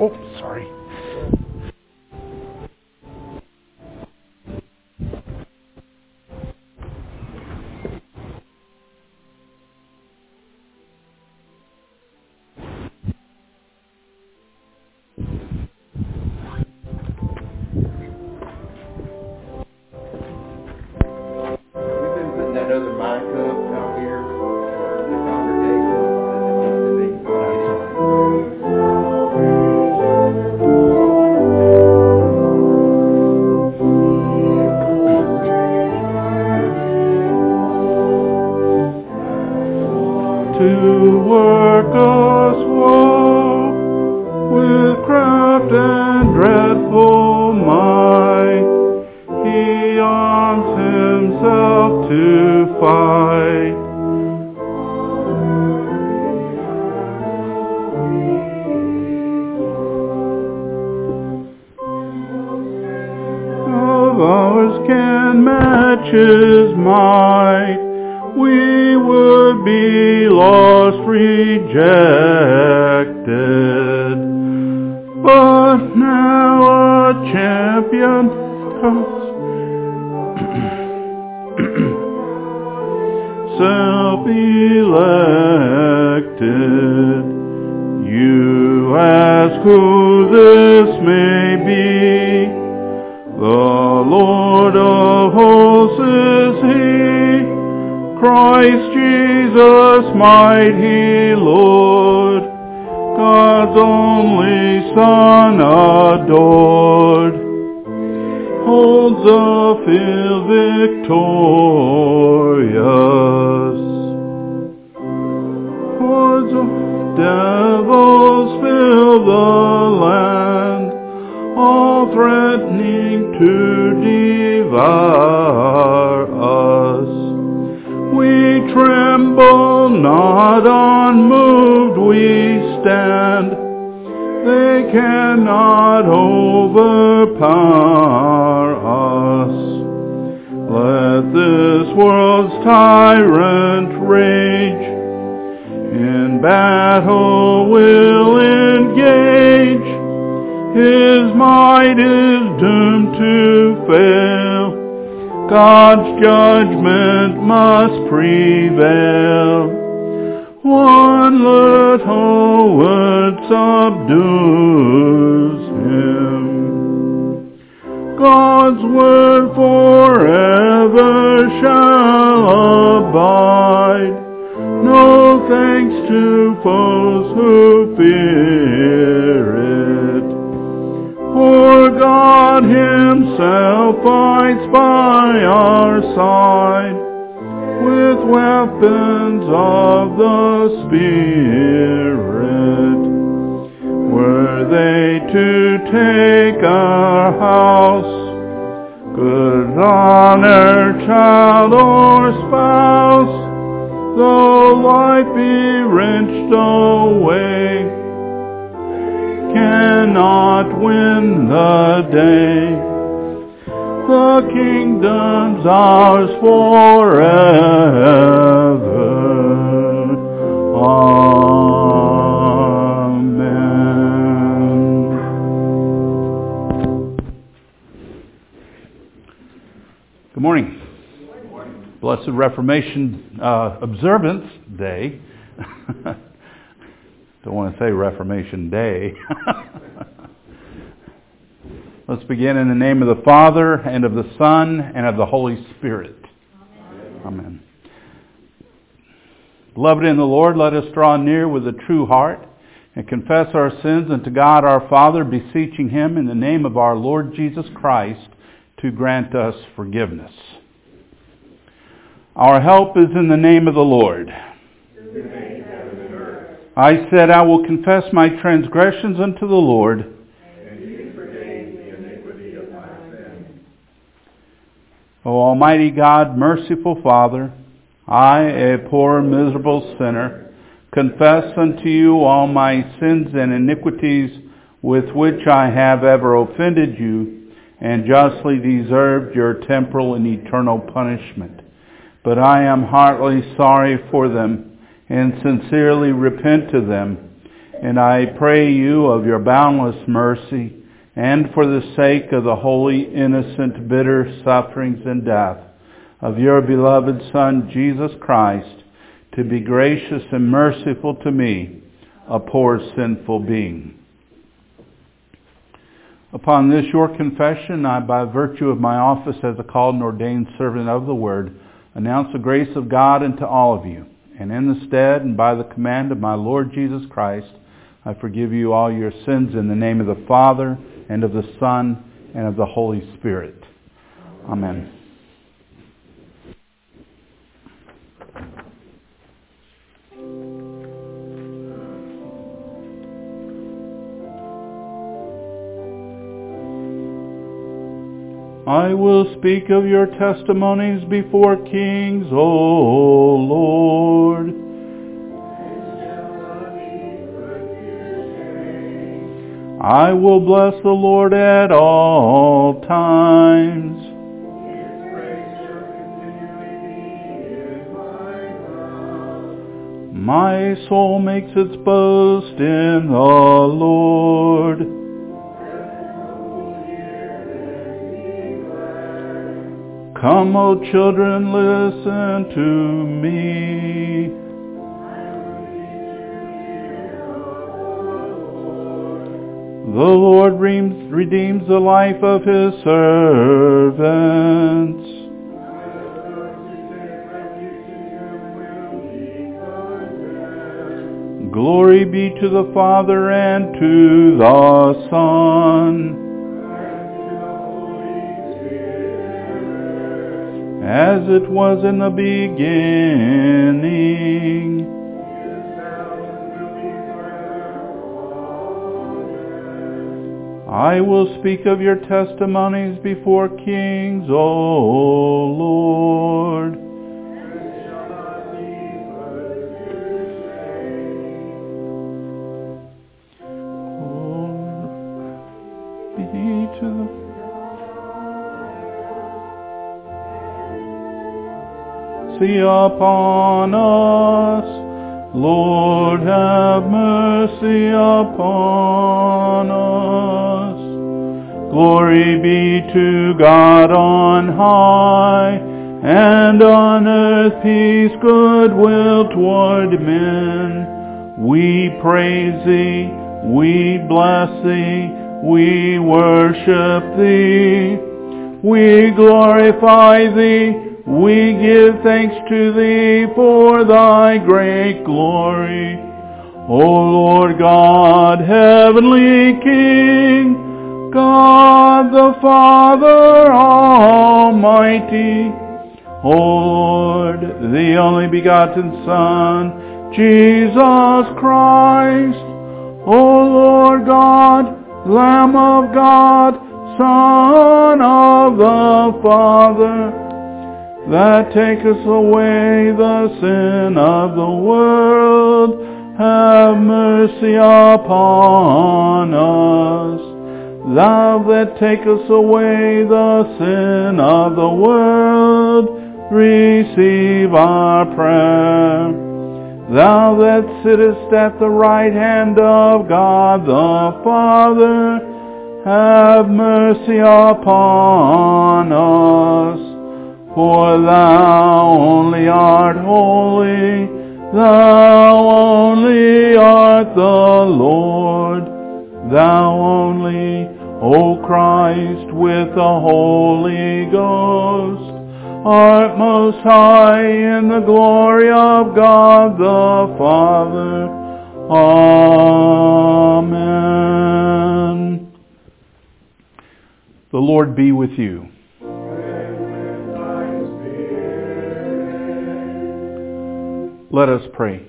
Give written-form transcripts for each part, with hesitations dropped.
Oh, sorry. Reformation Observance Day. Don't want to say Reformation Day. Let's begin in the name of the Father, and of the Son, and of the Holy Spirit. Amen. Beloved in the Lord, let us draw near with a true heart and confess our sins unto God our Father, beseeching Him in the name of our Lord Jesus Christ to grant us forgiveness. Our help is in the name of the Lord. I said, I will confess my transgressions unto the Lord. And He forgave the iniquity of my sin. O Almighty God, merciful Father, I, a poor miserable sinner, confess unto you all my sins and iniquities with which I have ever offended you, and justly deserved your temporal and eternal punishment. But I am heartily sorry for them, and sincerely repent of them, And I pray you of your boundless mercy, and for the sake of the holy, innocent, bitter sufferings and death of your beloved Son, Jesus Christ, to be gracious and merciful to me, a poor sinful being. Upon this your confession, I, by virtue of my office as a called and ordained servant of the Word, announce the grace of God unto all of you. And in the stead and by the command of my Lord Jesus Christ, I forgive you all your sins in the name of the Father, and of the Son, and of the Holy Spirit. Amen. I will speak of your testimonies before kings, O Lord. I will bless the Lord at all times. His praise shall continually be in my mouth. My soul makes its boast in the Lord. Come, O children, listen to me. The Lord redeems the life of his servants. Glory be to the Father and to the Son, as it was in the beginning. I will speak of your testimonies before kings, O Lord. Glory be to the... See upon us, Lord, have mercy upon us. Glory be to God on high, and on earth peace, goodwill toward men. We praise thee, we bless thee, we worship thee. We glorify thee, we give thanks to thee for thy great glory. O Lord God, heavenly King, God the Father Almighty, O Lord, the only begotten Son, Jesus Christ, O Lord God, Lamb of God, Son of the Father, that taketh away the sin of the world, have mercy upon us. Thou that takest away the sin of the world, receive our prayer. Thou that sittest at the right hand of God the Father, have mercy upon us. For thou only art holy, thou only art the Lord, thou only, O Christ, with the Holy Ghost, art most high in the glory of God the Father. Amen. The Lord be with you. Let us pray.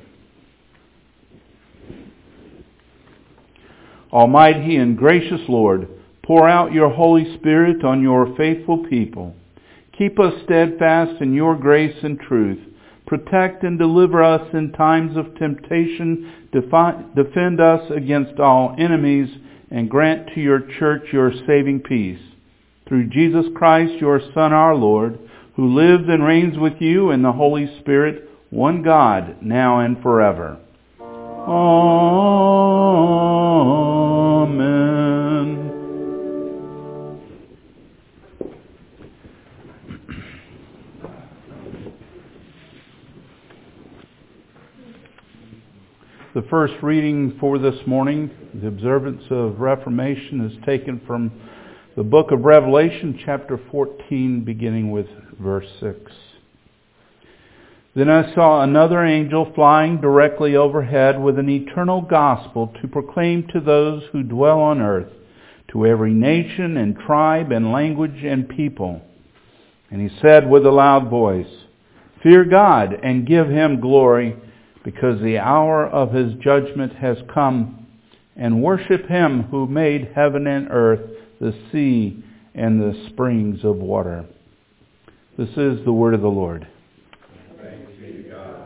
Almighty and gracious Lord, pour out your Holy Spirit on your faithful people. Keep us steadfast in your grace and truth. Protect and deliver us in times of temptation. Defend us against all enemies, and grant to your church your saving peace. Through Jesus Christ, your Son, our Lord, who lives and reigns with you in the Holy Spirit, one God, now and forever. Amen. The first reading for this morning, the observance of Reformation, is taken from the book of Revelation, chapter 14, beginning with verse 6. Then I saw another angel flying directly overhead with an eternal gospel to proclaim to those who dwell on earth, to every nation and tribe and language and people. And he said with a loud voice, "Fear God and give him glory, because the hour of his judgment has come, and worship him who made heaven and earth, the sea, and the springs of water." This is the word of the Lord. Thanks be to God.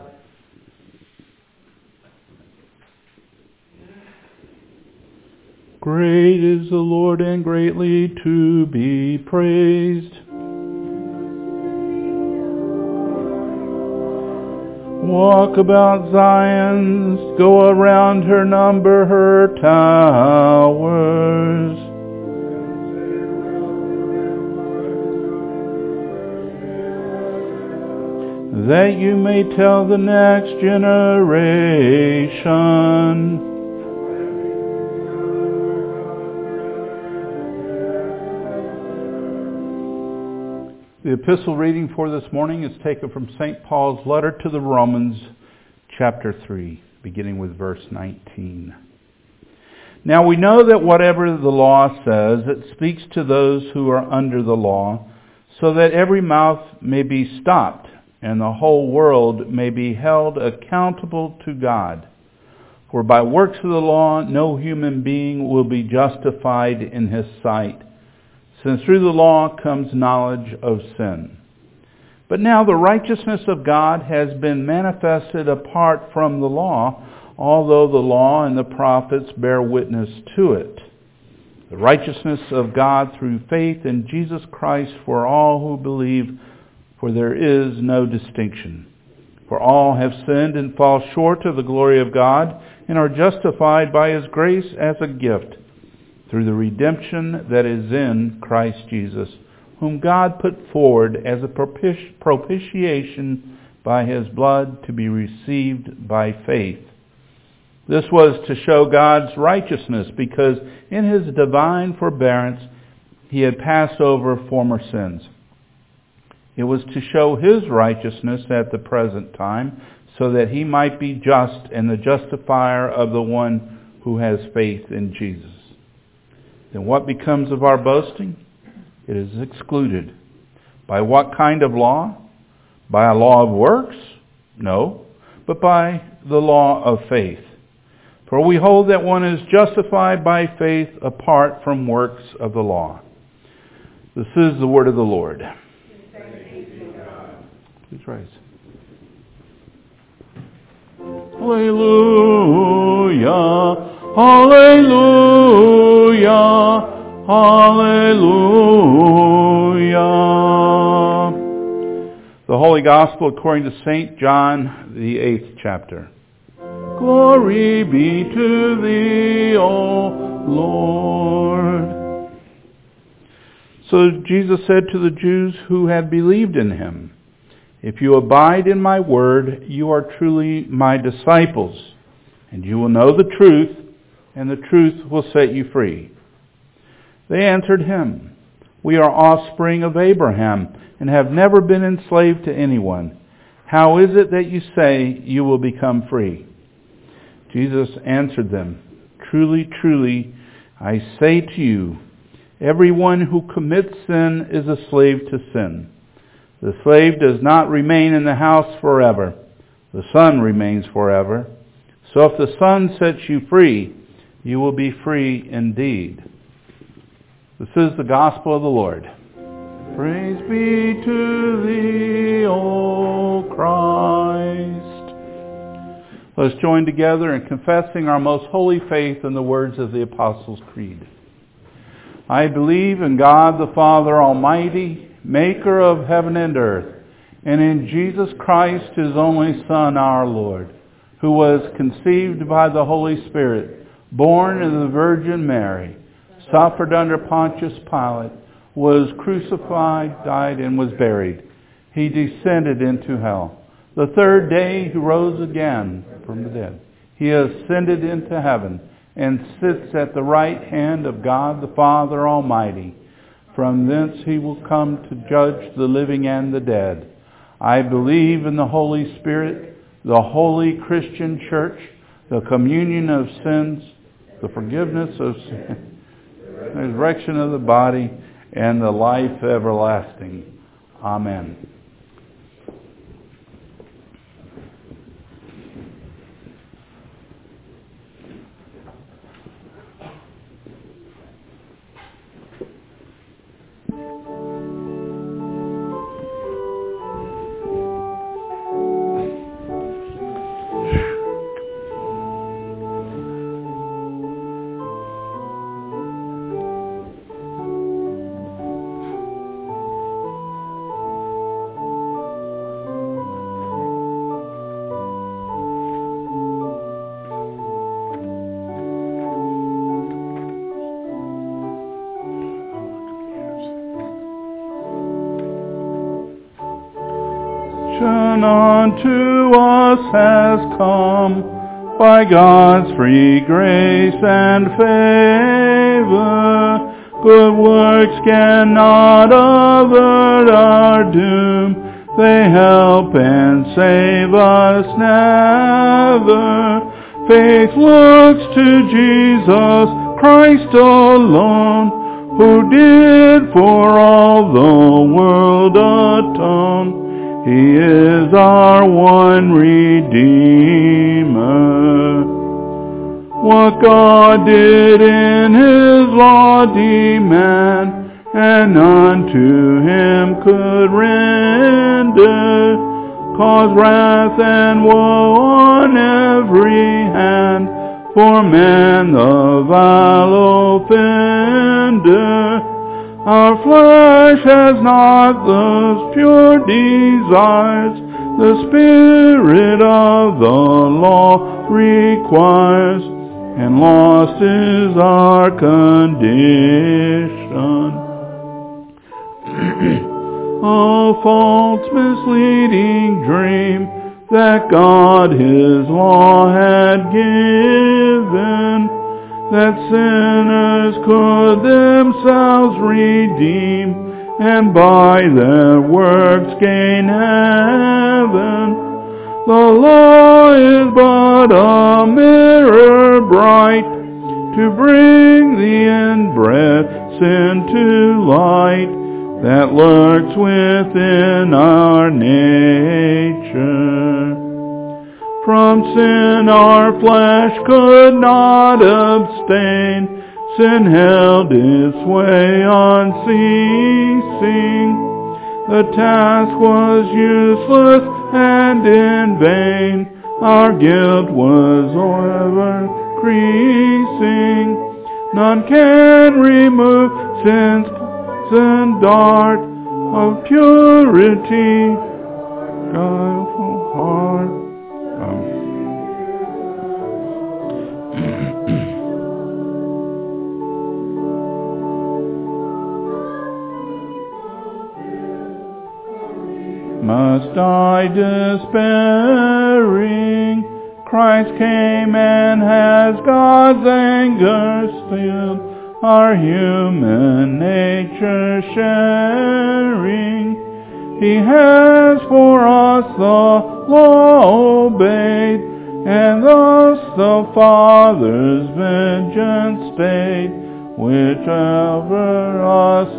Great is the Lord and greatly to be praised. Walk about Zion, go around her, number her towers. That you may tell the next generation. The epistle reading for this morning is taken from St. Paul's letter to the Romans, chapter 3, beginning with verse 19. Now we know that whatever the law says, it speaks to those who are under the law, so that every mouth may be stopped, and the whole world may be held accountable to God. For by works of the law, no human being will be justified in his sight, since through the law comes knowledge of sin. But now the righteousness of God has been manifested apart from the law, although the law and the prophets bear witness to it. The righteousness of God through faith in Jesus Christ for all who believe, for there is no distinction. For all have sinned and fall short of the glory of God, and are justified by his grace as a gift, through the redemption that is in Christ Jesus, whom God put forward as a propitiation by his blood to be received by faith. This was to show God's righteousness, because in his divine forbearance he had passed over former sins. It was to show his righteousness at the present time, so that he might be just and the justifier of the one who has faith in Jesus. Then what becomes of our boasting? It is excluded. By what kind of law? By a law of works? No, but by the law of faith. For we hold that one is justified by faith apart from works of the law. This is the word of the Lord. Please rise. Hallelujah. Hallelujah, hallelujah. The Holy Gospel according to St. John, the 8th chapter. Glory be to thee, O Lord. So Jesus said to the Jews who had believed in him, "If you abide in my word, you are truly my disciples, and you will know the truth, and the truth will set you free." They answered him, "We are offspring of Abraham and have never been enslaved to anyone. How is it that you say you will become free?" Jesus answered them, "Truly, truly, I say to you, everyone who commits sin is a slave to sin. The slave does not remain in the house forever. The Son remains forever. So if the Son sets you free, you will be free indeed." This is the gospel of the Lord. Praise be to thee, O Christ. Let us join together in confessing our most holy faith in the words of the Apostles' Creed. I believe in God the Father Almighty, maker of heaven and earth, and in Jesus Christ, his only Son, our Lord, who was conceived by the Holy Spirit, born of the Virgin Mary, suffered under Pontius Pilate, was crucified, died, and was buried. He descended into hell. The third day he rose again from the dead. He ascended into heaven and sits at the right hand of God the Father Almighty. From thence he will come to judge the living and the dead. I believe in the Holy Spirit, the holy Christian church, the communion of sins, the forgiveness of sin, the resurrection of the body, and the life everlasting. Amen. Unto us has come by God's free grace and favor. Good works cannot avert our doom. They help and save us never. Faith looks to Jesus Christ alone, who did for all the world atone. He is our one Redeemer. What God did in His law demand, and unto Him could render, cause wrath and woe on every hand, for man the vile offender. Our flesh has not those pure desires the Spirit of the law requires, and lost is our condition. A false, misleading dream that God His law had given, that sinners could themselves redeem, and by their works gain heaven. The law is but a mirror bright, to bring the inbred sin to light, that lurks within our nature. From sin our flesh could not abstain. Sin held its way unceasing. The task was useless and in vain. Our guilt was ever increasing. None can remove sin's and dart of purity, guileful heart. Must I despairing? Christ came and has God's anger stilled, our human nature sharing. He has for us the law obeyed, and thus the Father's vengeance stayed, whichever us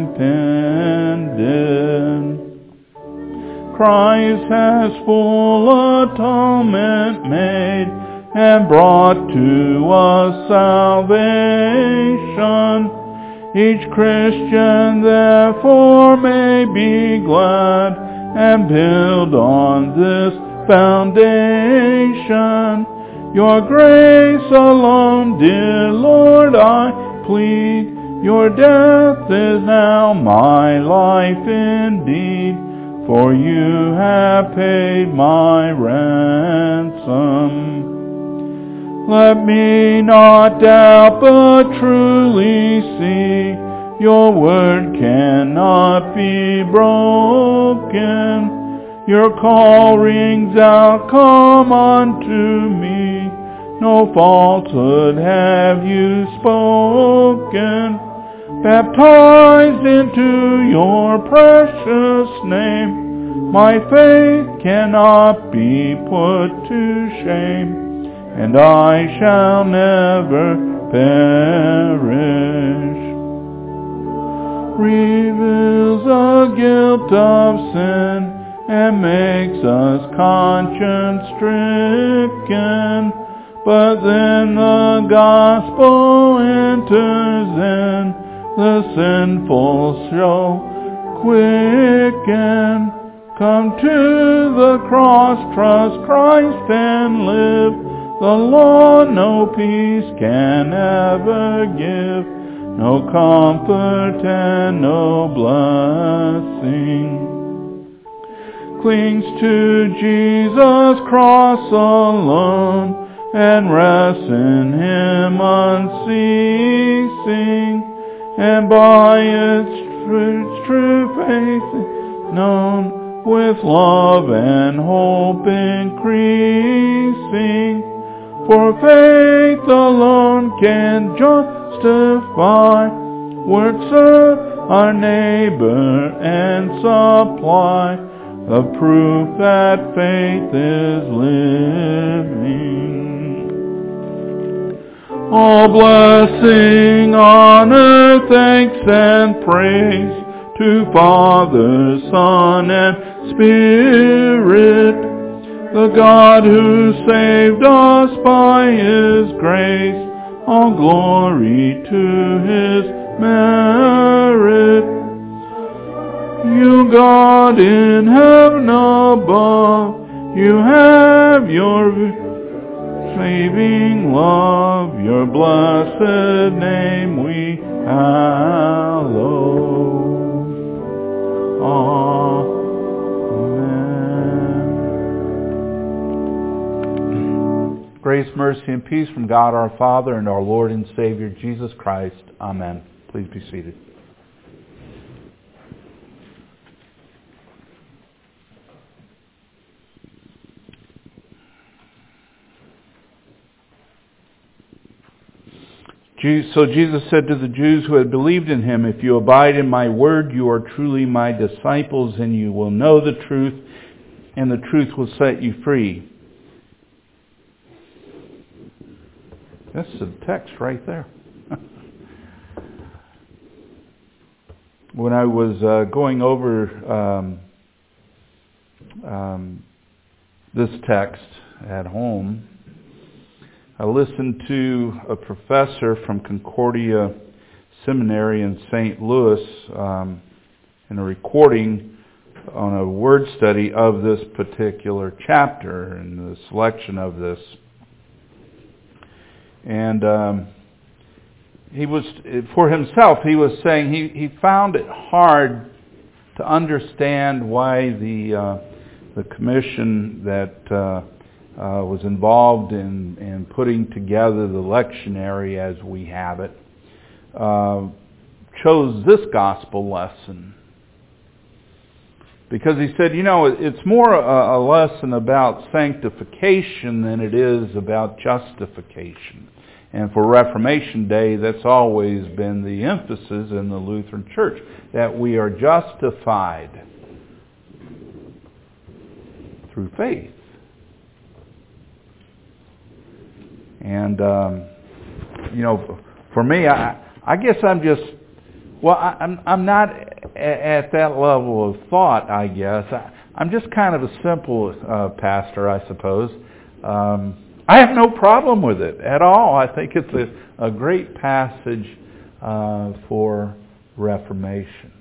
impended. Christ has full atonement made, and brought to us salvation. Each Christian therefore may be glad, and build on this foundation. Your grace alone, dear Lord, I plead. Your death is now my life indeed, for you have paid my ransom. Let me not doubt, but truly see, your word cannot be broken. Your call rings out, come unto me. no falsehood have you spoken. Baptized into your precious name, my faith cannot be put to shame, and I shall never perish. Reveals the guilt of sin and makes us conscience-stricken, but then the gospel enters in, the sinful shall quicken. Come to the cross, trust Christ and live. The law no peace can ever give, no comfort and no blessing. Clings to Jesus' cross alone, and rests in Him unceasing, and by its true faith known, with love and hope increasing. For faith alone can justify, works of our neighbor and supply, the proof that faith is living. All blessing, honor, thanks, and praise to Father, Son, and Spirit, the God who saved us by His grace. All glory to His merit. You God in heaven above, you have your saving love, your blessed name we hallow. Amen. Grace, mercy, and peace from God our Father and our Lord and Savior Jesus Christ. Amen. Please be seated. So Jesus said to the Jews who had believed in Him, if you abide in my word, you are truly my disciples, and you will know the truth, and the truth will set you free. That's the text right there. When I was going over this text at home, I listened to a professor from Concordia Seminary in St. Louis in a recording on a word study of this particular chapter and the selection of this. And he was, for himself, he was saying he found it hard to understand why the commission that was involved in putting together the lectionary as we have it, chose this gospel lesson. Because he said, it's more a lesson about sanctification than it is about justification. And for Reformation Day, that's always been the emphasis in the Lutheran Church, that we are justified through faith. And, for me, I guess I'm just, I'm not at that level of thought, I guess. I'm just kind of a simple pastor, I suppose. I have no problem with it at all. I think it's a great passage for Reformation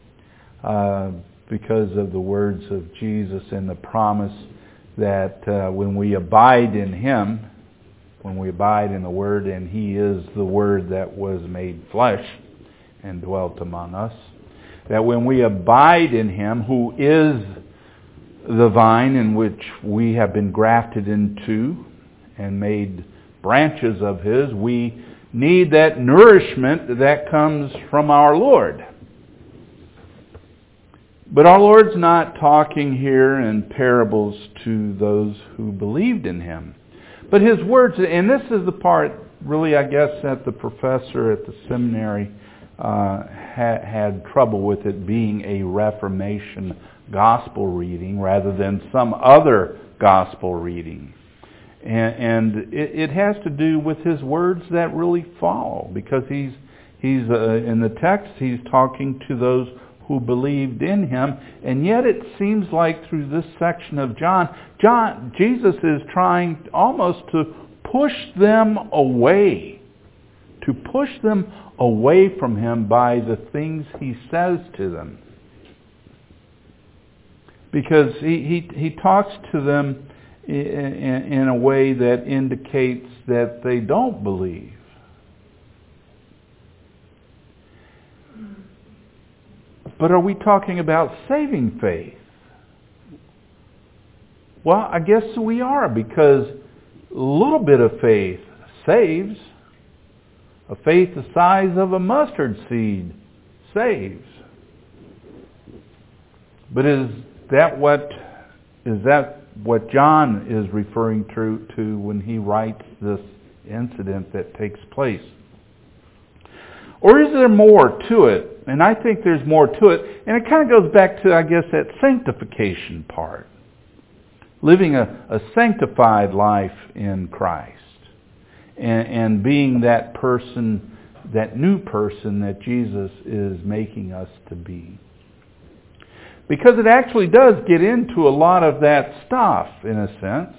because of the words of Jesus and the promise that when we abide in Him, when we abide in the Word, and He is the Word that was made flesh and dwelt among us, that when we abide in Him, who is the vine in which we have been grafted into and made branches of His, we need that nourishment that comes from our Lord. But our Lord's not talking here in parables to those who believed in Him, But his words, and this is the part, really, I guess, that the professor at the seminary had trouble with it being a Reformation gospel reading rather than some other gospel reading. And it has to do with his words that really follow, because he's in the text he's talking to those who believed in him, and yet it seems like through this section of John, Jesus is trying almost to push them away from him by the things he says to them. Because he talks to them in a way that indicates that they don't believe. But are we talking about saving faith? Well, I guess we are, because a little bit of faith saves. A faith the size of a mustard seed saves. But is that what John is referring to when he writes this incident that takes place? Or is there more to it? And I think there's more to it. And it kind of goes back to, I guess, that sanctification part. Living a sanctified life in Christ. And being that person, that new person that Jesus is making us to be. Because it actually does get into a lot of that stuff, in a sense.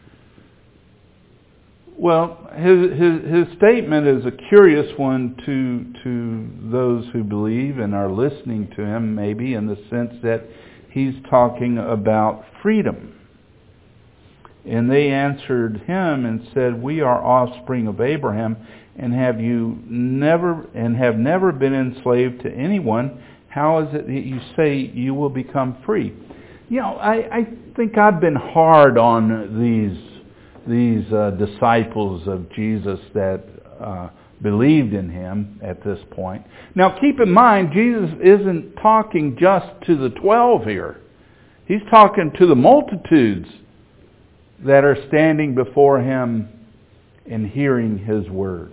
Well, his statement is a curious one to those who believe and are listening to him, maybe, in the sense that he's talking about freedom. And they answered him and said, "We are offspring of Abraham, and have never been enslaved to anyone. How is it that you say you will become free?" You know, I think I've been hard on these disciples of Jesus that believed in him at this point. Now keep in mind, Jesus isn't talking just to the 12 here. He's talking to the multitudes that are standing before him and hearing his words.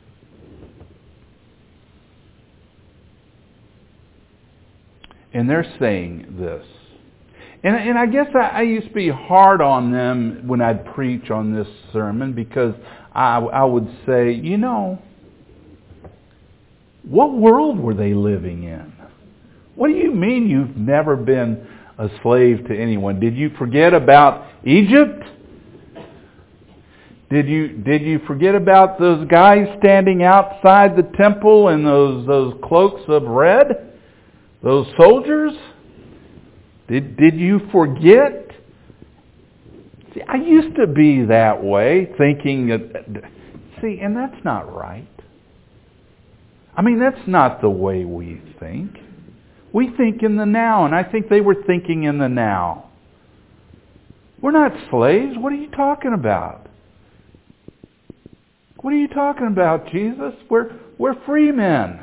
And they're saying this. And I guess I used to be hard on them when I'd preach on this sermon, because I would say, you know, what world were they living in? What do you mean you've never been a slave to anyone? Did you forget about Egypt? Did you forget about those guys standing outside the temple in those cloaks of red? Those soldiers? Did you forget? See, I used to be that way, thinking, and that's not right. I mean, that's not the way we think. We think in the now, and I think they were thinking in the now. We're not slaves. What are you talking about? What are you talking about, Jesus? We're free men.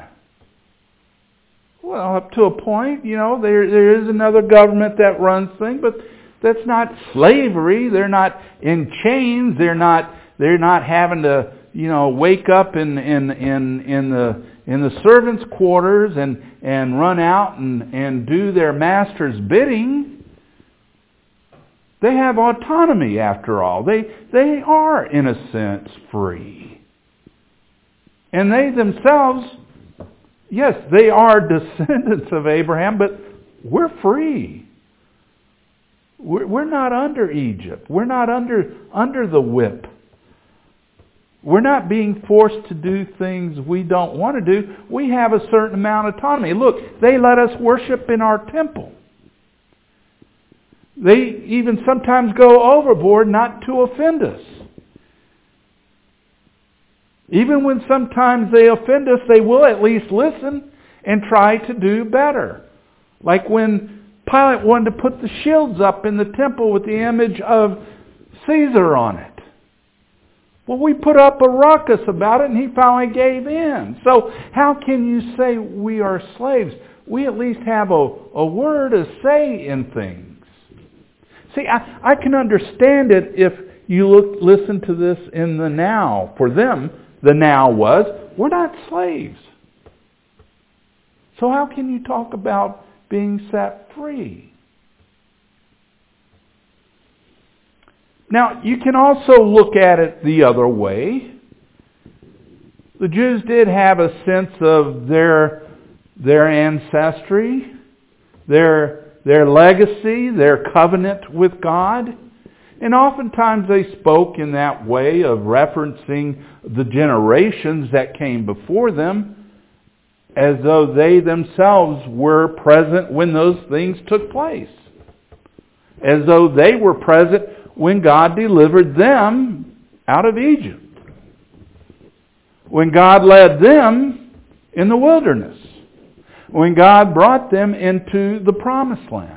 Well, up to a point, you know, there is another government that runs things, but that's not slavery. They're not in chains. They're not having to, you know, wake up in the servants' quarters and run out and do their master's bidding. They have autonomy, after all. They are, in a sense, free. And they themselves, yes, they are descendants of Abraham, but we're free. We're not under Egypt. We're not under the whip. We're not being forced to do things we don't want to do. We have a certain amount of autonomy. Look, they let us worship in our temple. They even sometimes go overboard not to offend us. Even when sometimes they offend us, they will at least listen and try to do better. Like when Pilate wanted to put the shields up in the temple with the image of Caesar on it. Well, we put up a ruckus about it and he finally gave in. So how can you say we are slaves? We at least have a word, a say in things. See, I can understand it if listen to this in the now. For them, the now was, we're not slaves. So how can you talk about being set free? Now, you can also look at it the other way. The Jews did have a sense of their ancestry, their legacy, their covenant with God. And oftentimes they spoke in that way of referencing the generations that came before them as though they themselves were present when those things took place. As though they were present when God delivered them out of Egypt. When God led them in the wilderness. When God brought them into the promised land.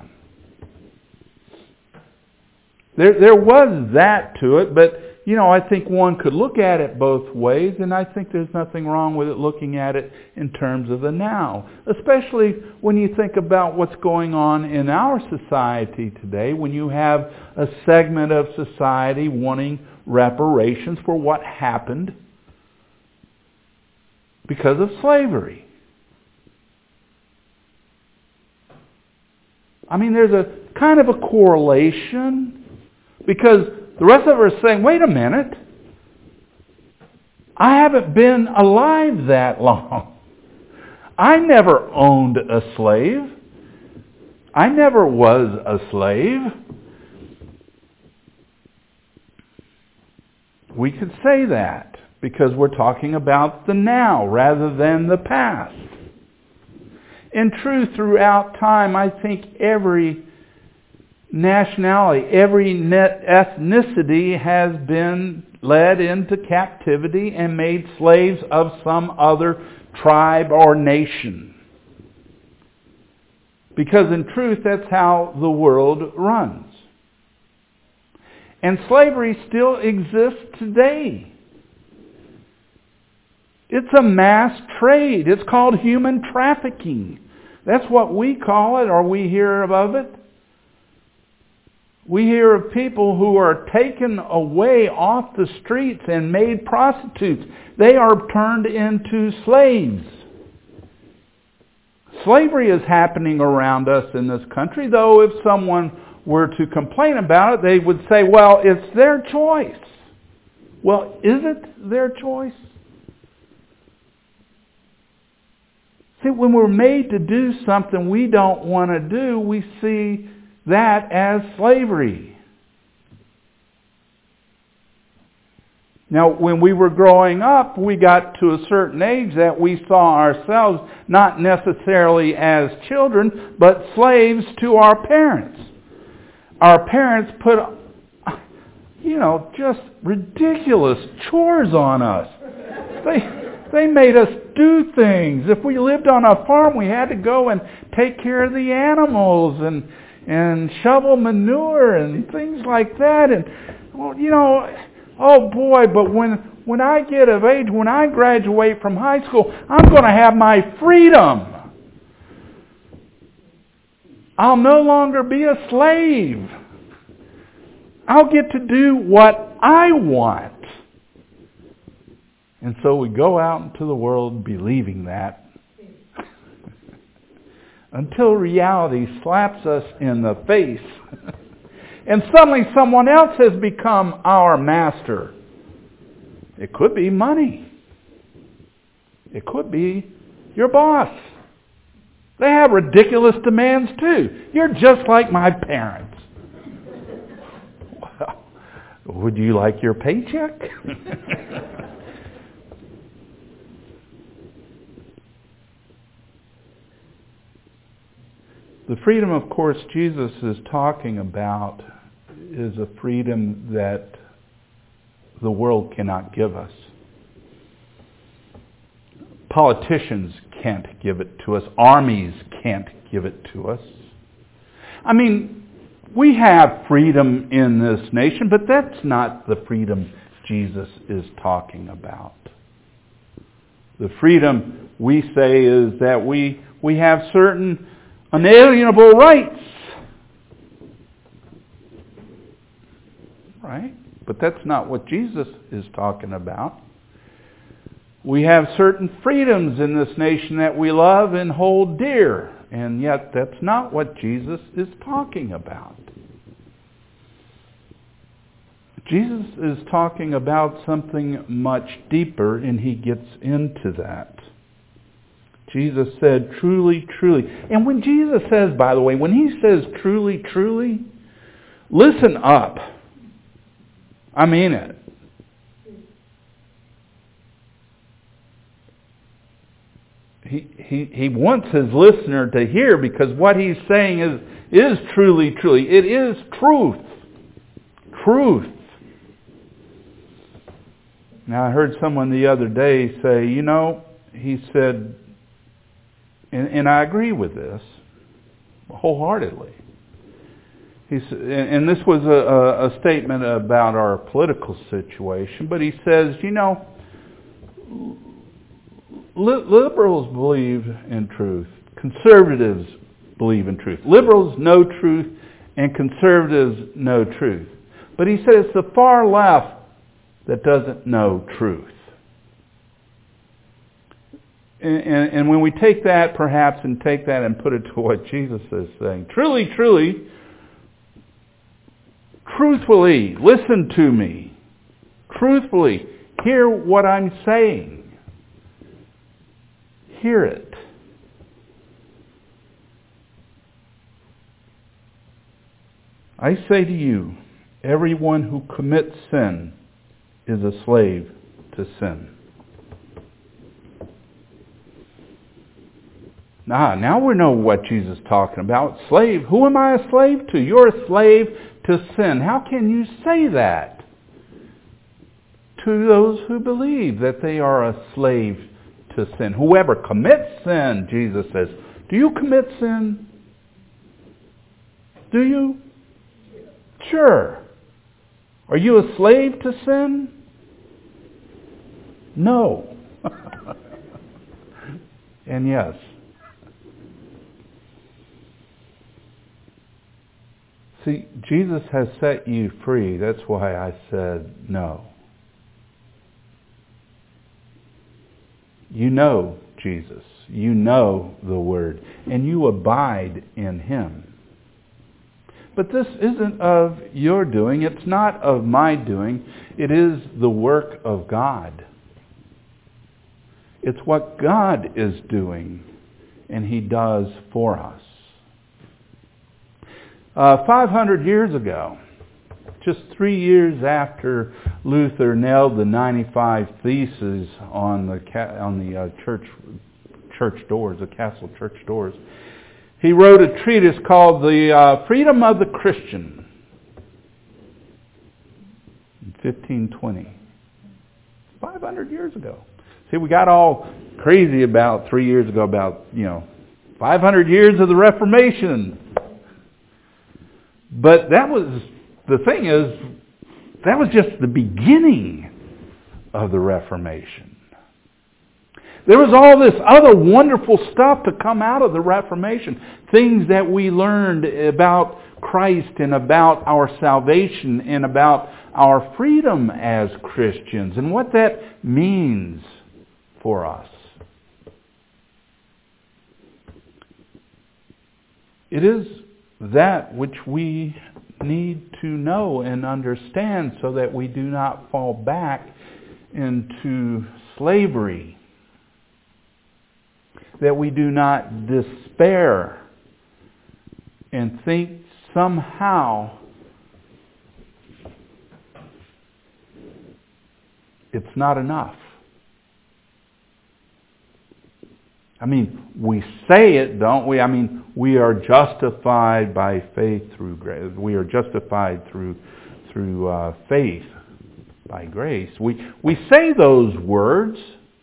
There was that to it, but I think one could look at it both ways, and I think there's nothing wrong with it looking at it in terms of the now. Especially when you think about what's going on in our society today, when you have a segment of society wanting reparations for what happened because of slavery. I mean, there's a kind of a correlation, because the rest of us are saying, wait a minute, I haven't been alive that long. I never owned a slave. I never was a slave. We could say that because we're talking about the now rather than the past. In truth, throughout time, I think every nationality, every ethnicity has been led into captivity and made slaves of some other tribe or nation. Because in truth, that's how the world runs. And slavery still exists today. It's a mass trade. It's called human trafficking. That's what we call it, or we hear of it. We hear of people who are taken away off the streets and made prostitutes. They are turned into slaves. Slavery is happening around us in this country, though if someone were to complain about it, they would say, well, it's their choice. Well, is it their choice? See, when we're made to do something we don't want to do, we see that as slavery. Now, when we were growing up, we got to a certain age that we saw ourselves not necessarily as children, but slaves to our parents. Our parents put, just ridiculous chores on us. They made us do things. If we lived on a farm, we had to go and take care of the animals and shovel manure and things like that. And, oh boy, but when I get of age, when I graduate from high school, I'm going to have my freedom. I'll no longer be a slave. I'll get to do what I want. And so we go out into the world believing that until reality slaps us in the face. And suddenly someone else has become our master. It could be money. It could be your boss. They have ridiculous demands too. You're just like my parents. Well, would you like your paycheck? The freedom, of course, Jesus is talking about is a freedom that the world cannot give us. Politicians can't give it to us. Armies can't give it to us. I mean, we have freedom in this nation, but that's not the freedom Jesus is talking about. The freedom we say is that we have certain unalienable rights. Right? But that's not what Jesus is talking about. We have certain freedoms in this nation that we love and hold dear, and yet that's not what Jesus is talking about. Jesus is talking about something much deeper, and he gets into that. Jesus said, truly, truly. And when Jesus says, by the way, when he says truly, truly, listen up. I mean it. He wants his listener to hear, because what he's saying is truly, truly. It is truth. Truth. Now, I heard someone the other day say, he said, and I agree with this wholeheartedly. He said, and this was a statement about our political situation, but he says, liberals believe in truth. Conservatives believe in truth. Liberals know truth, and conservatives know truth. But he said it's the far left that doesn't know truth. And when we take that, perhaps, and take that and put it to what Jesus is saying, truly, truly, truthfully, listen to me. Truthfully, hear what I'm saying. Hear it. I say to you, everyone who commits sin is a slave to sin. Now we know what Jesus is talking about. Slave. Who am I a slave to? You're a slave to sin. How can you say that to those who believe that they are a slave to sin? Whoever commits sin, Jesus says. Do you commit sin? Do you? Sure. Are you a slave to sin? No. And yes. See, Jesus has set you free. That's why I said no. You know Jesus. You know the Word. And you abide in Him. But this isn't of your doing. It's not of my doing. It is the work of God. It's what God is doing, and He does for us. 500 years ago, just 3 years after Luther nailed the 95 Theses on the church doors, the castle church doors, he wrote a treatise called The Freedom of the Christian in 1520. 500 years ago. See, we got all crazy about 3 years ago about, 500 years of the Reformation. But that was just the beginning of the Reformation. There was all this other wonderful stuff to come out of the Reformation. Things that we learned about Christ and about our salvation and about our freedom as Christians and what that means for us. It is that which we need to know and understand so that we do not fall back into slavery. That we do not despair and think somehow it's not enough. I mean, we say it, don't we? I mean, we are justified by faith through grace. We are justified through faith by grace. We say those words,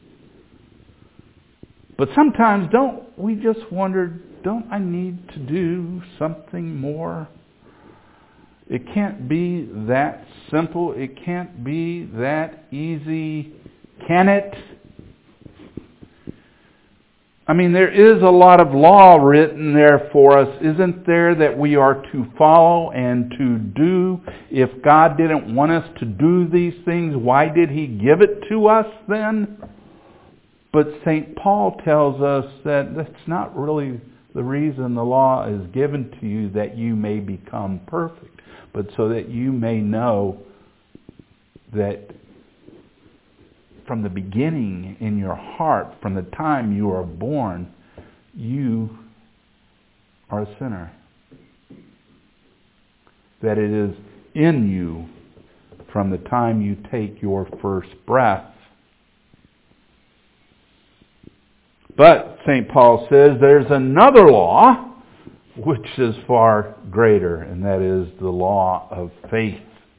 but sometimes don't we just wonder, don't I need to do something more? It can't be that simple. It can't be that easy. Can it? I mean, there is a lot of law written there for us, isn't there, that we are to follow and to do? If God didn't want us to do these things, why did He give it to us then? But St. Paul tells us that that's not really the reason the law is given to you, that you may become perfect, but so that you may know that from the beginning in your heart, from the time you are born, you are a sinner. That it is in you from the time you take your first breath. But St. Paul says there's another law which is far greater, and that is the law of faith.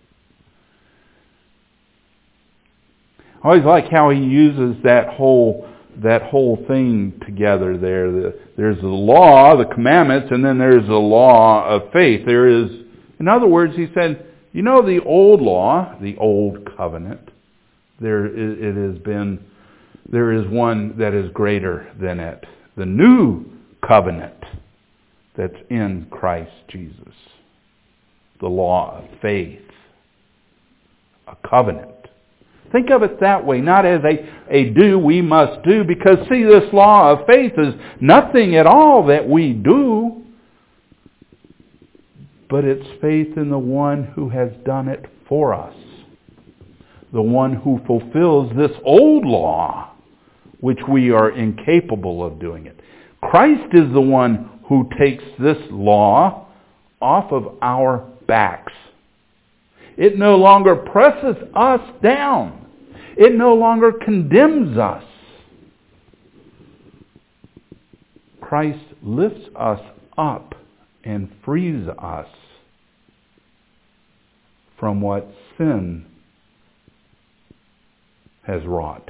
I always like how he uses that whole thing together there. There's the law, the commandments, and then there's the law of faith. There is, in other words, he said, you know, the old law, the old covenant, there is one that is greater than it. The new covenant that's in Christ Jesus. The law of faith. A covenant. Think of it that way, not as a do we must do, because see, this law of faith is nothing at all that we do, but it's faith in the one who has done it for us. The one who fulfills this old law, which we are incapable of doing it. Christ is the one who takes this law off of our backs. It no longer presses us down. It no longer condemns us. Christ lifts us up and frees us from what sin has wrought.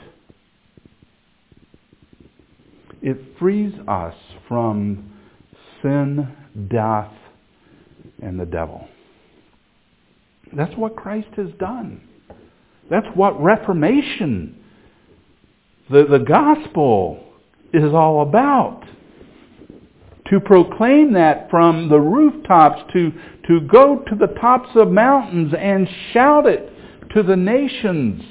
It frees us from sin, death, and the devil. That's what Christ has done. That's what Reformation, the gospel, is all about. To proclaim that from the rooftops, to go to the tops of mountains and shout it to the nations.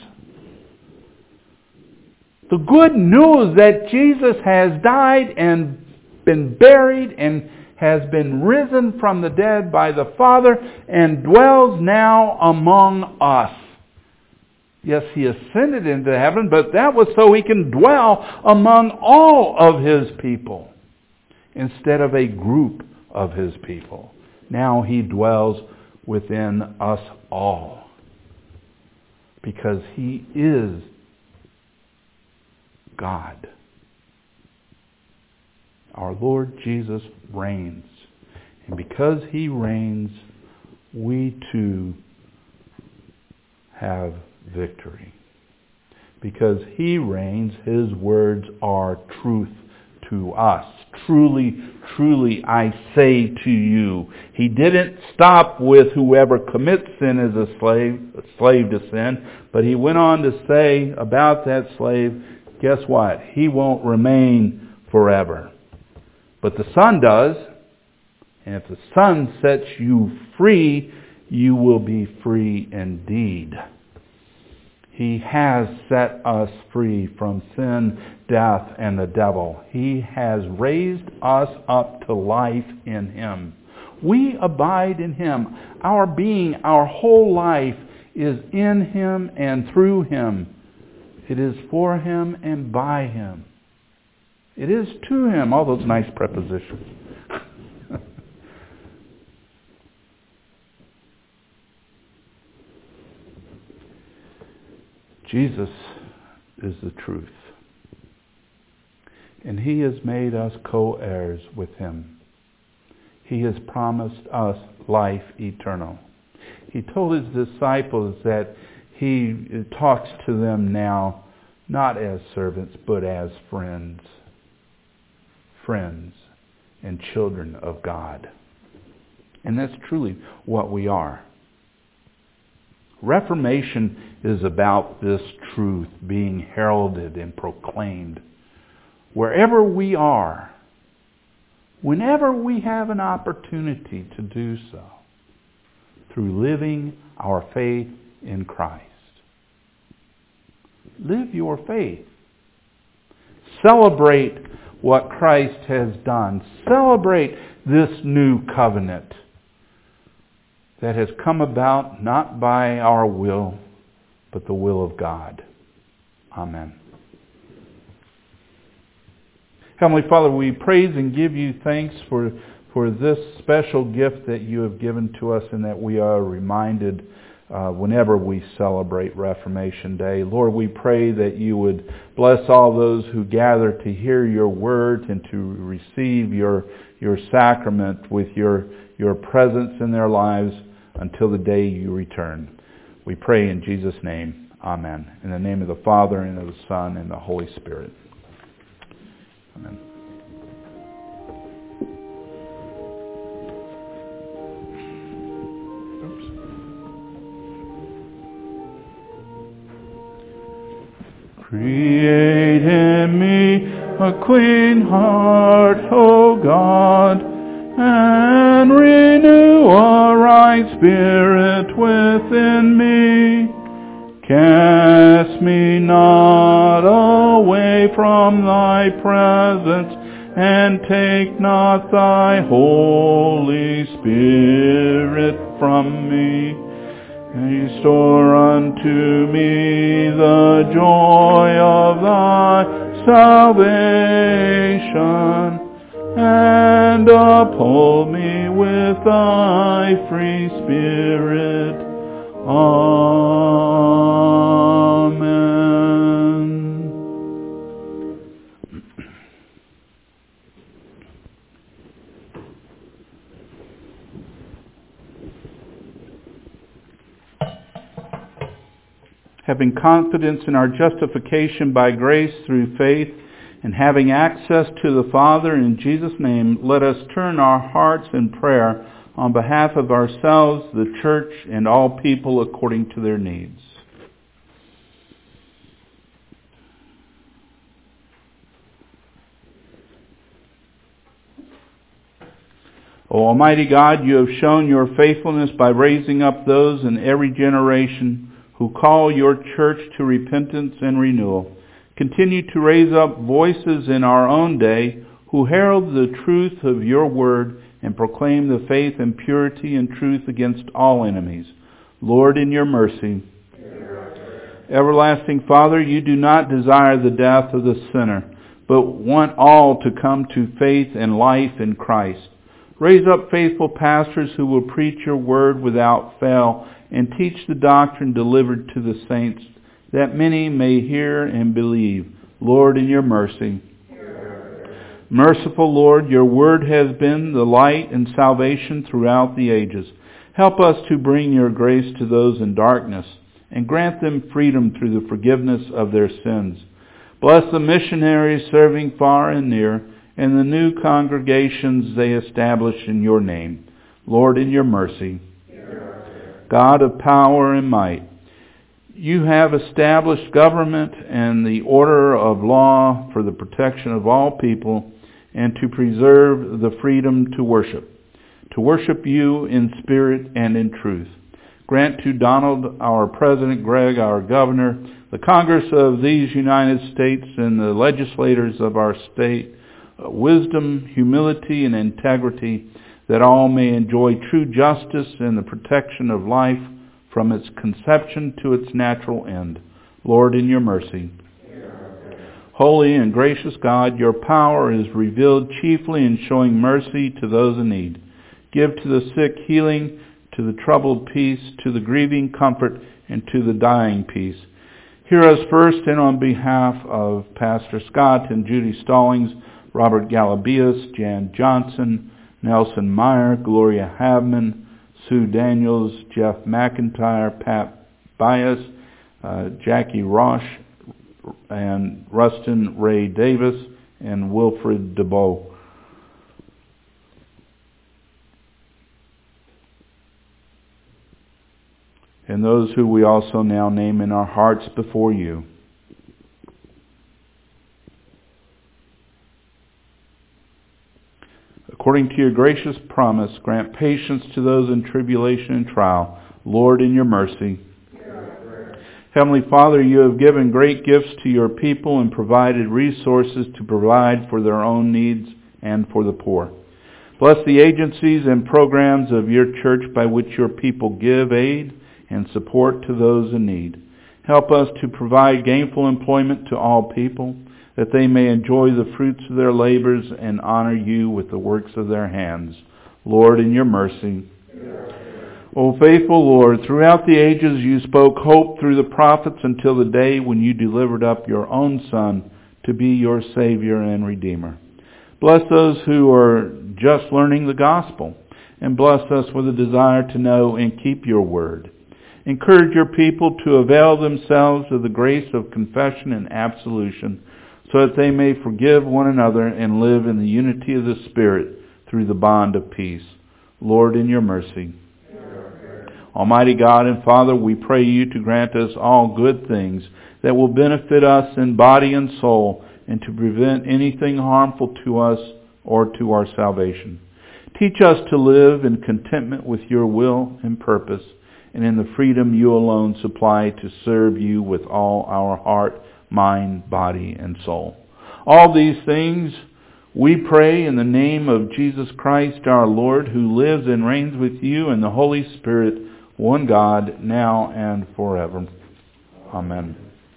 The good news that Jesus has died and been buried and has been risen from the dead by the Father and dwells now among us. Yes, He ascended into heaven, but that was so He can dwell among all of His people instead of a group of His people. Now He dwells within us all because He is God. Our Lord Jesus reigns. And because He reigns, we too have victory. Because He reigns, His words are truth to us. Truly, truly, I say to you. He didn't stop with whoever commits sin is a slave to sin, but He went on to say about that slave, guess what? He won't remain forever. But the Son does. And if the Son sets you free, you will be free indeed. He has set us free from sin, death, and the devil. He has raised us up to life in Him. We abide in Him. Our being, our whole life is in Him and through Him. It is for Him and by Him. It is to Him. All those nice prepositions. Jesus is the truth. And He has made us co-heirs with Him. He has promised us life eternal. He told His disciples that He talks to them now not as servants but as friends. Friends and children of God. And that's truly what we are. Reformation is about this truth being heralded and proclaimed. wherever we are, whenever we have an opportunity to do so, through living our faith in Christ. Live your faith. Celebrate what Christ has done. Celebrate this new covenant that has come about not by our will, but the will of God. Amen. Heavenly Father, we praise and give you thanks for this special gift that you have given to us and that we are reminded whenever we celebrate Reformation Day. Lord, we pray that you would bless all those who gather to hear your word and to receive your sacrament with your presence in their lives until the day you return. We pray in Jesus' name. Amen. In the name of the Father, and of the Son, and the Holy Spirit. Amen. Create in me a clean heart, O God, and renew a right spirit within me. Cast me not away from thy presence, and take not thy Holy Spirit from me. Restore unto me the joy of thy salvation, and uphold me with thy free spirit. Amen. Having confidence in our justification by grace through faith, and having access to the Father in Jesus' name, let us turn our hearts in prayer on behalf of ourselves, the church, and all people according to their needs. O Almighty God, you have shown your faithfulness by raising up those in every generation who call your church to repentance and renewal. Continue to raise up voices in our own day who herald the truth of your word and proclaim the faith and purity and truth against all enemies. Lord, in your mercy. Everlasting Father, you do not desire the death of the sinner, but want all to come to faith and life in Christ. Raise up faithful pastors who will preach your word without fail and teach the doctrine delivered to the saints, that many may hear and believe. Lord, in your mercy. Merciful Lord, your word has been the light and salvation throughout the ages. Help us to bring your grace to those in darkness and grant them freedom through the forgiveness of their sins. Bless the missionaries serving far and near and the new congregations they establish in your name. Lord, in your mercy. God of power and might, you have established government and the order of law for the protection of all people and to preserve the freedom to worship you in spirit and in truth. Grant to Donald, our President, Greg, our Governor, the Congress of these United States, and the legislators of our state wisdom, humility, and integrity, that all may enjoy true justice and the protection of life from its conception to its natural end. Lord, in your mercy. Holy and gracious God, your power is revealed chiefly in showing mercy to those in need. Give to the sick healing, to the troubled peace, to the grieving comfort, and to the dying peace. Hear us first, and on behalf of Pastor Scott and Judy Stallings, Robert Galabias, Jan Johnson, Nelson Meyer, Gloria Havman, Sue Daniels, Jeff McIntyre, Pat Bias, Jackie Roche, and Rustin Ray Davis, and Wilfred DeBow. And those who we also now name in our hearts before you. According to your gracious promise, grant patience to those in tribulation and trial. Lord, in your mercy. Heavenly Father, you have given great gifts to your people and provided resources to provide for their own needs and for the poor. Bless the agencies and programs of your church by which your people give aid and support to those in need. Help us to provide gainful employment to all people, that they may enjoy the fruits of their labors and honor you with the works of their hands. Lord, in your mercy. O faithful Lord, throughout the ages you spoke hope through the prophets until the day when you delivered up your own Son to be your Savior and Redeemer. Bless those who are just learning the gospel, and bless us with a desire to know and keep your word. Encourage your people to avail themselves of the grace of confession and absolution, so that they may forgive one another and live in the unity of the Spirit through the bond of peace. Lord, in your mercy. Almighty God and Father, we pray you to grant us all good things that will benefit us in body and soul, and to prevent anything harmful to us or to our salvation. Teach us to live in contentment with your will and purpose, and in the freedom you alone supply to serve you with all our heart, mind, body, and soul. All these things we pray in the name of Jesus Christ our Lord, who lives and reigns with you in the Holy Spirit, one God, now and forever. Amen.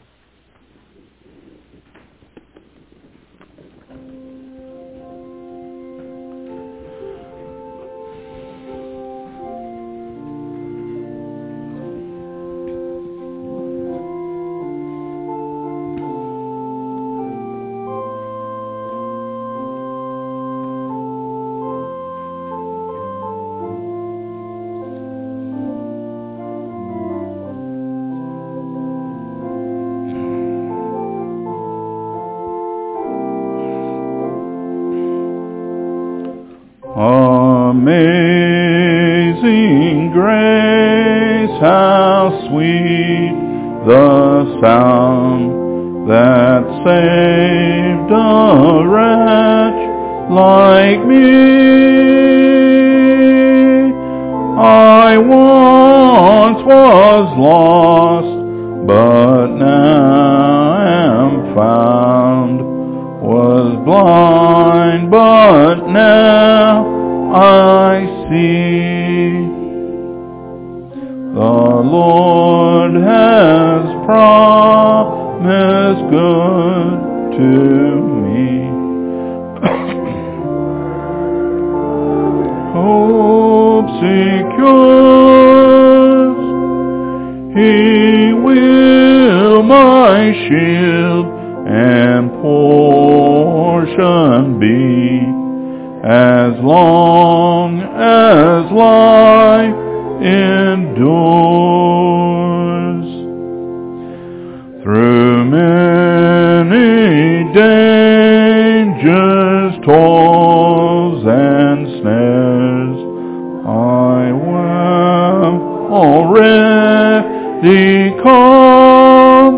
Amazing grace, how sweet the sound that saved a wretch like me. I once was lost, but now am found, was blind, but now I see. The Lord has promised good to me. Hope secures, he will my shield and portion be, as long as life endures. Through many dangers, toils, and snares, I have already come.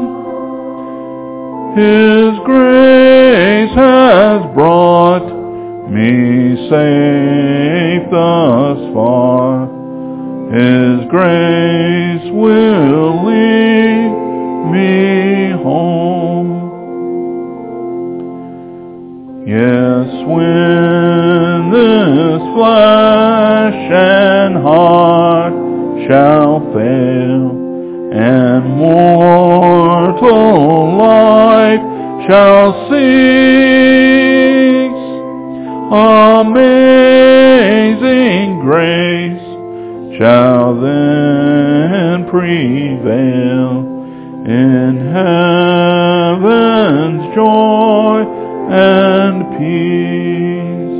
His grace has brought me safe thus far. His grace will lead me home. Yes, when this flesh and heart shall fail, and mortal life shall cease, amazing grace shall then prevail in heaven's joy and peace.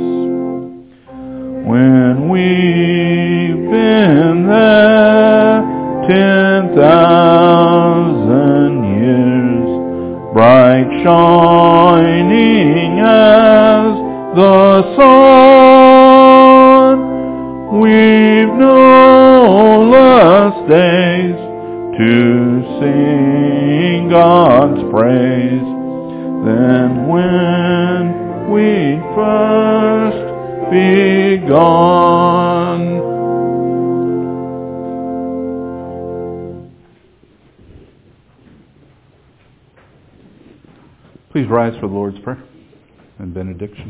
When we've been there 10,000 years, bright shining as the sun, we've no less days to sing God's praise than when we first began. done. Please rise for the Lord's Prayer and benediction.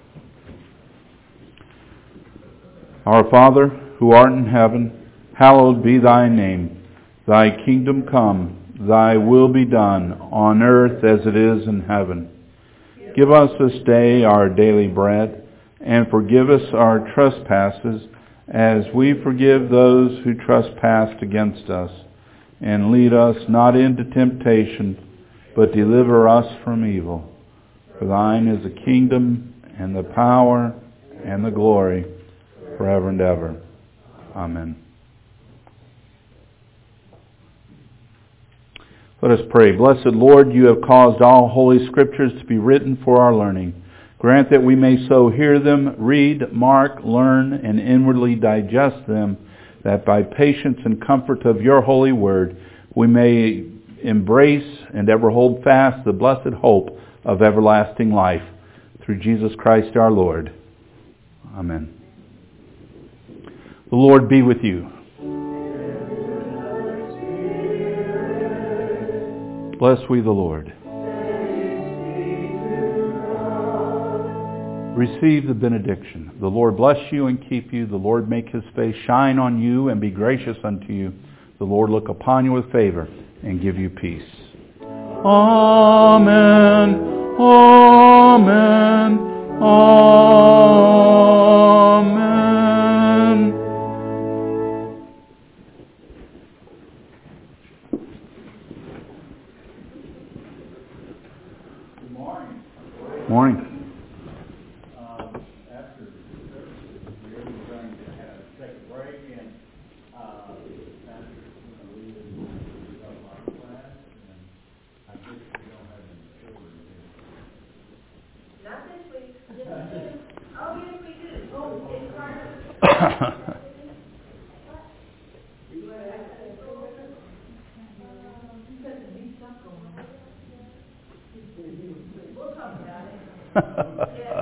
Our Father, who art in heaven, hallowed be thy name. Thy kingdom come, thy will be done, on earth as it is in heaven. Give us this day our daily bread, and forgive us our trespasses, as we forgive those who trespass against us. And lead us not into temptation, but deliver us from evil. For thine is the kingdom, and the power, and the glory, forever and ever. Amen. Let us pray. Blessed Lord, you have caused all holy scriptures to be written for our learning. Grant that we may so hear them, read, mark, learn, and inwardly digest them, that by patience and comfort of your holy word, we may embrace and ever hold fast the blessed hope of everlasting life. Through Jesus Christ our Lord. Amen. The Lord be with you. Bless we the Lord. Receive the benediction. The Lord bless you and keep you. The Lord make his face shine on you and be gracious unto you. The Lord look upon you with favor and give you peace. Amen. Amen. Amen. Good morning. Morning. After the services, we're going to take a break and Pastor's going to lead us through our class, and I guess we don't have any children here. Not this week. Yes, we do. Oh, yes, we do. Oh, it's part of We'll talk about it. Yeah.